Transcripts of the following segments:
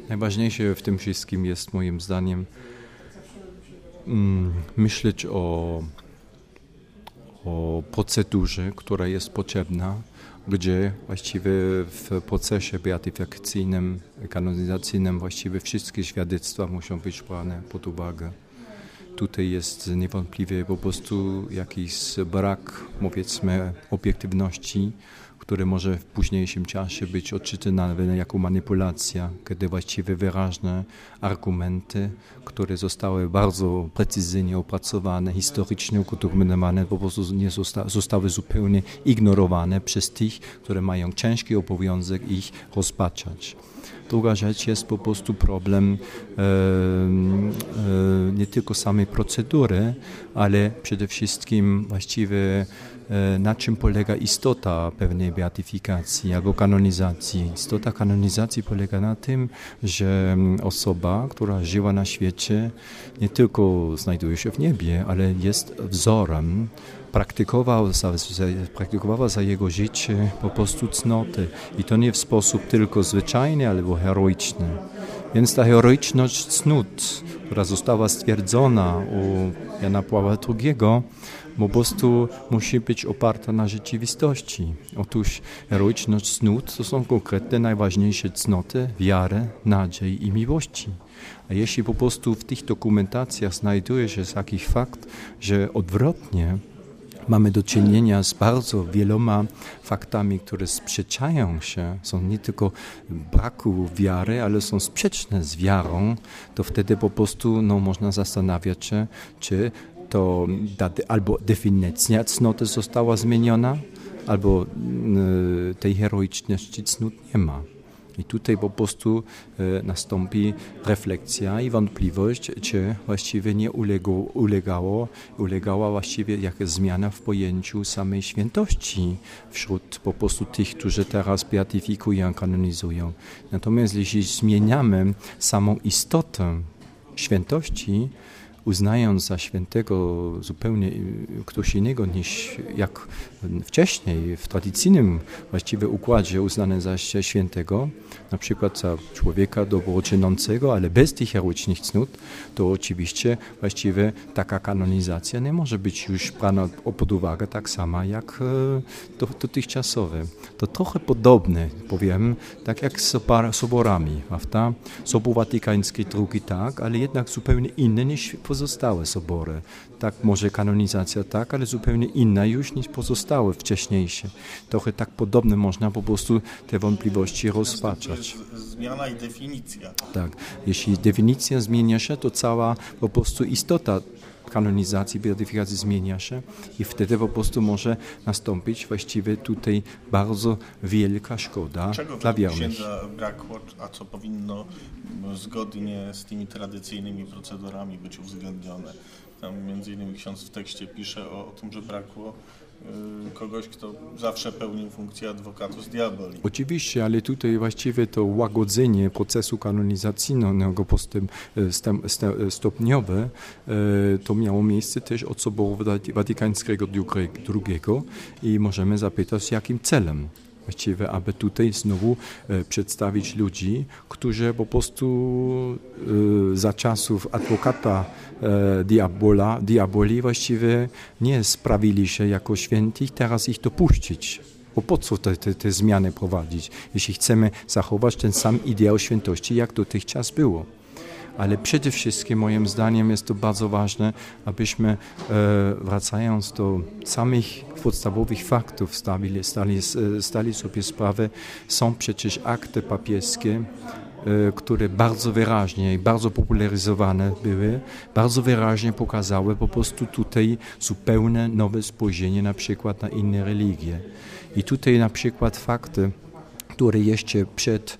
Najważniejsze w tym wszystkim jest moim zdaniem myśleć o procedurze, która jest potrzebna, gdzie właściwie w procesie beatyfikacyjnym, kanonizacyjnym właściwie wszystkie świadectwa muszą być brane pod uwagę. Tutaj jest niewątpliwie po prostu jakiś brak, powiedzmy, obiektywności, które może w późniejszym czasie być odczytane jako manipulacja, kiedy właściwie wyraźne argumenty, które zostały bardzo precyzyjnie opracowane, historycznie udokumentowane, po prostu nie zostały zupełnie ignorowane przez tych, które mają ciężki obowiązek ich rozpatrzeć. Druga rzecz jest po prostu problem nie tylko samej procedury, ale przede wszystkim właściwie na czym polega istota pewnej beatyfikacji albo kanonizacji. Istota kanonizacji polega na tym, że osoba, która żyła na świecie, nie tylko znajduje się w niebie, ale jest wzorem, praktykowała za jego życie po prostu cnoty. I to nie w sposób tylko zwyczajny, albo heroiczny. Więc ta heroiczność cnót, która została stwierdzona u Jana Pawła II, po prostu musi być oparta na rzeczywistości. Otóż heroiczność cnót to są konkretne, najważniejsze cnoty wiary, nadziei i miłości. A jeśli po prostu w tych dokumentacjach znajduje się taki fakt, że odwrotnie mamy do czynienia z bardzo wieloma faktami, które sprzeczają się, są nie tylko braku wiary, ale są sprzeczne z wiarą, to wtedy po prostu można zastanawiać się, czy to albo definicja cnoty została zmieniona, albo tej heroiczności cnót nie ma. I tutaj po prostu nastąpi refleksja i wątpliwość, czy właściwie nie ulegała właściwie jakaś zmiana w pojęciu samej świętości wśród po prostu tych, którzy teraz beatyfikują, kanonizują. Natomiast jeśli zmieniamy samą istotę świętości, uznając za świętego zupełnie ktoś innego niż jak wcześniej w tradycyjnym właściwie układzie uznany za świętego, na przykład za człowieka dobroczynącego, ale bez tych heroicznych cnót, to oczywiście właściwie taka kanonizacja nie może być już brana pod uwagę tak sama jak dotychczasowe. To trochę podobne, powiem, tak jak z soborami, prawda? Sobór Watykański II tak, ale jednak zupełnie inny niż pozostałe sobory. Tak, może kanonizacja tak, ale zupełnie inna już niż pozostałe wcześniejsze. Trochę tak podobne można po prostu te wątpliwości rozpatrzeć. Zmiana i definicja. Tak, jeśli definicja zmienia się, to cała po prostu istota kanonizacji, beatyfikacji zmienia się i wtedy po prostu może nastąpić właściwie tutaj bardzo wielka szkoda dla wiernych. Czego księdza brakło, a co powinno zgodnie z tymi tradycyjnymi procedurami być uwzględnione? Tam między innymi ksiądz w tekście pisze o tym, że brakło kogoś, kto zawsze pełnił funkcję advocatus diaboli. Oczywiście, ale tutaj właściwie to łagodzenie procesu kanonizacyjnego stopniowe to miało miejsce też od Soboru Watykańskiego II i możemy zapytać, z jakim celem. Właściwie, aby tutaj znowu przedstawić ludzi, którzy po prostu za czasów adwokata diaboli właściwie nie sprawili się jako świętych, teraz ich dopuścić. Bo po co te zmiany prowadzić, jeśli chcemy zachować ten sam ideał świętości, jak dotychczas było. Ale przede wszystkim moim zdaniem jest to bardzo ważne, abyśmy wracając do samych podstawowych faktów stali sobie sprawę, są przecież akty papieskie, które bardzo wyraźnie i bardzo popularyzowane były, bardzo wyraźnie pokazały po prostu tutaj zupełnie nowe spojrzenie na przykład na inne religie. I tutaj na przykład fakty, które jeszcze przed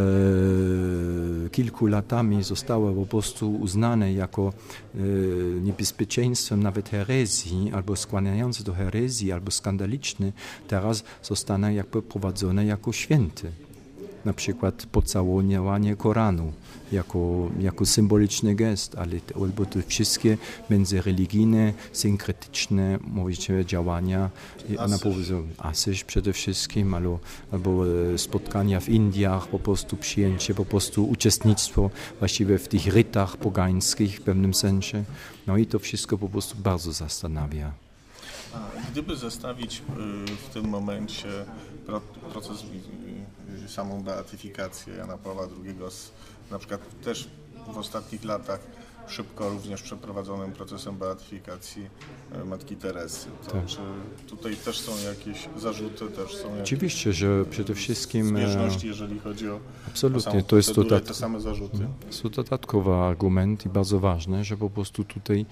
kilku latami zostały po prostu uznane jako niebezpieczeństwem nawet herezji, albo skłaniające do herezji, albo skandaliczne, teraz zostaną jakby prowadzone jako święte. na przykład pocałowanie Koranu jako symboliczny gest, albo te wszystkie międzyreligijne, synkretyczne, mówicie, działania, Asyż przede wszystkim, albo spotkania w Indiach, po prostu przyjęcie, po prostu uczestnictwo właściwie w tych rytach pogańskich w pewnym sensie. No i to wszystko po prostu bardzo zastanawia. Gdyby zestawić w tym momencie proces i samą beatyfikację Jana Pawła II z na przykład też w ostatnich latach szybko również przeprowadzonym procesem beatyfikacji Matki Teresy. Tak. Czy tutaj też są jakieś zarzuty, też są jakieś oczywiście, że przede wszystkim zbieżności, jeżeli chodzi o absolutnie, to jest te same zarzuty. To dodatkowy argument i bardzo ważne, że po prostu tutaj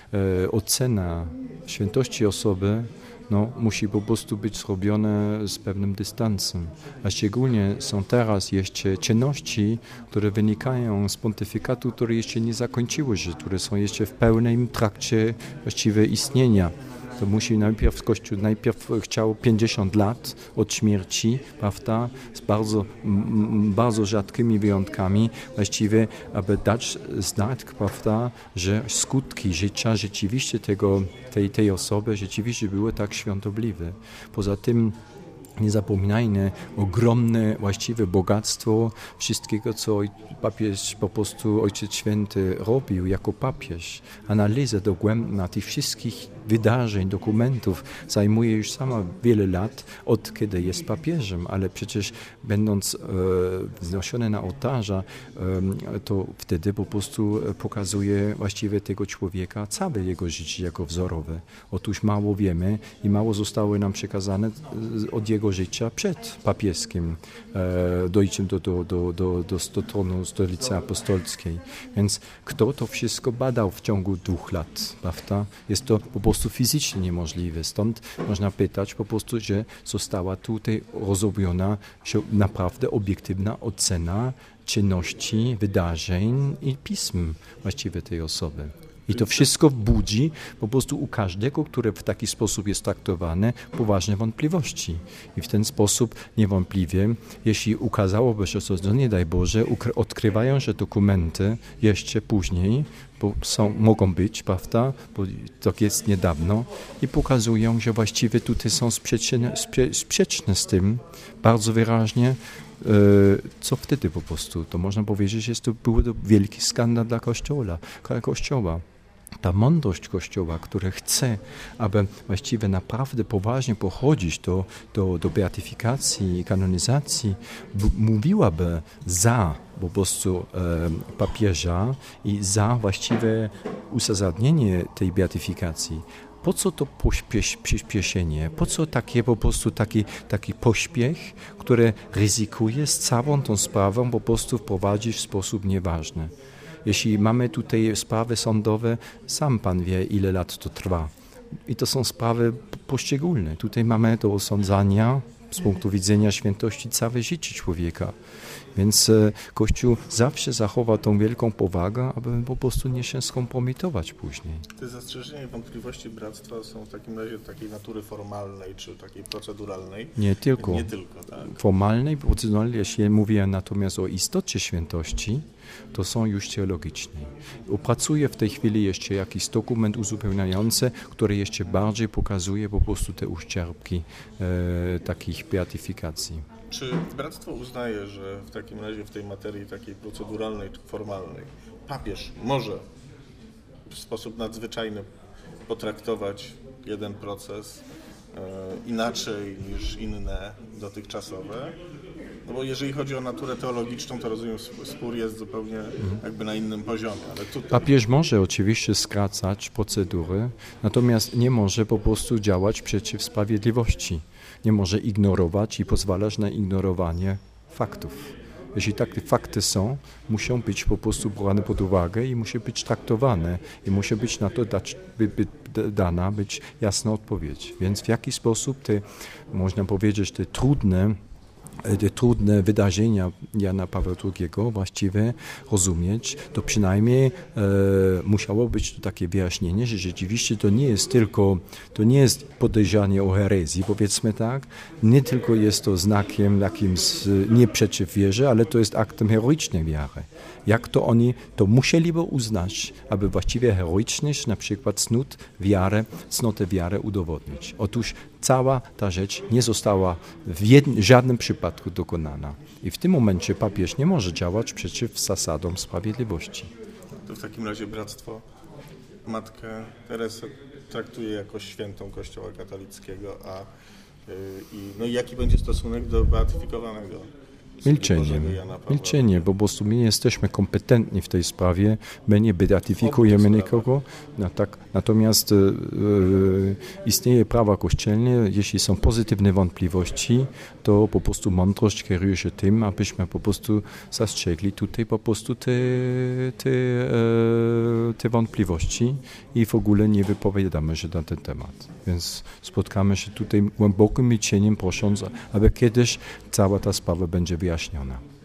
ocena świętości osoby musi po prostu być zrobione z pewnym dystansem. A szczególnie są teraz jeszcze czynności, które wynikają z pontyfikatu, które jeszcze nie zakończyły się, które są jeszcze w pełnym trakcie właściwie istnienia. To musi Kościół chciał 50 lat od śmierci, prawda, z bardzo rzadkimi wyjątkami, właściwie, aby dać znak, prawda, że skutki życia rzeczywiście tej osoby rzeczywiście były tak świątobliwe. Poza tym nie zapominajmy, ogromne właściwe bogactwo wszystkiego, co papież, po prostu Ojciec Święty robił jako papież. Analiza dogłębna tych wszystkich wydarzeń, dokumentów zajmuje już sama wiele lat, od kiedy jest papieżem, ale przecież będąc wznoszony na ołtarza, to wtedy po prostu pokazuje właściwie tego człowieka całe jego życie jako wzorowe. Otóż mało wiemy i mało zostało nam przekazane od jego życia przed papieskim dojściem do tronu Stolicy Apostolskiej. Więc kto to wszystko badał w ciągu 2 lat, prawda? Jest to po prostu fizycznie niemożliwe. Stąd można pytać po prostu, że została tutaj rozumiona naprawdę obiektywna ocena czynności, wydarzeń i pism właściwie tej osoby. I to wszystko budzi po prostu u każdego, który w taki sposób jest traktowany, poważne wątpliwości. I w ten sposób niewątpliwie, jeśli ukazałoby się, że nie daj Boże, odkrywają się dokumenty jeszcze później, bo mogą być, prawda, bo tak jest niedawno, i pokazują, że właściwie tutaj są sprzeczne z tym bardzo wyraźnie, co wtedy po prostu, to można powiedzieć, że był to wielki skandal dla Kościoła. Ta mądrość Kościoła, która chce, aby właściwie naprawdę poważnie pochodzić do beatyfikacji i kanonizacji, mówiłaby za po prostu papieża i za właściwe uzasadnienie tej beatyfikacji. Po co to przyspieszenie? Po co po prostu taki pośpiech, który ryzykuje z całą tą sprawą po prostu wprowadzić w sposób nieważny? Jeśli mamy tutaj sprawy sądowe, sam Pan wie, ile lat to trwa. I to są sprawy poszczególne. Tutaj mamy do osądzania z punktu widzenia świętości całe życie człowieka. Więc Kościół zawsze zachowa tą wielką powagę, aby po prostu nie się skompromitować później. Te zastrzeżenia i wątpliwości bractwa są w takim razie takiej natury formalnej czy takiej proceduralnej? Nie tylko. Tak. Formalnej, proceduralnej, jeśli mówię natomiast o istocie świętości, to są już teologiczne. Opracuję w tej chwili jeszcze jakiś dokument uzupełniający, który jeszcze bardziej pokazuje po prostu te uszczerbki takich beatyfikacji. Czy bractwo uznaje, że w takim razie w tej materii takiej proceduralnej czy formalnej papież może w sposób nadzwyczajny potraktować jeden proces inaczej niż inne dotychczasowe? No bo jeżeli chodzi o naturę teologiczną, to rozumiem, spór jest zupełnie jakby na innym poziomie. Ale tutaj... Papież może oczywiście skracać procedury, natomiast nie może po prostu działać przeciw sprawiedliwości. Nie może ignorować i pozwalać na ignorowanie faktów. Jeśli takie fakty są, muszą być po prostu brane pod uwagę i muszą być traktowane i musi być na to dana jasna odpowiedź. Więc w jaki sposób te, można powiedzieć, te trudne te trudne wydarzenia Jana Pawła II właściwie rozumieć, to przynajmniej musiało być to takie wyjaśnienie, że rzeczywiście to nie jest podejrzanie o herezji, powiedzmy tak, nie tylko jest to znakiem jakimś nie przeciw wierze, ale to jest aktem heroicznej wiary. Jak to oni to musieliby uznać, aby właściwie heroiczność, na przykład cnotę wiarę udowodnić. Otóż cała ta rzecz nie została w żadnym przypadku dokonana. I w tym momencie papież nie może działać przeciw zasadom sprawiedliwości. To w takim razie bractwo Matkę Teresę traktuje jako świętą Kościoła katolickiego, jaki będzie stosunek do beatyfikowanego? Milczenie, bo po prostu my nie jesteśmy kompetentni w tej sprawie, my nie beatyfikujemy nikogo, natomiast istnieje prawa kościelne, jeśli są pozytywne wątpliwości, to po prostu mądrość kieruje się tym, abyśmy po prostu zastrzegli tutaj po prostu te wątpliwości i w ogóle nie wypowiadamy się na ten temat. Więc spotkamy się tutaj głębokim milczeniem, prosząc, aby kiedyś cała ta sprawa będzie wyjaśniona.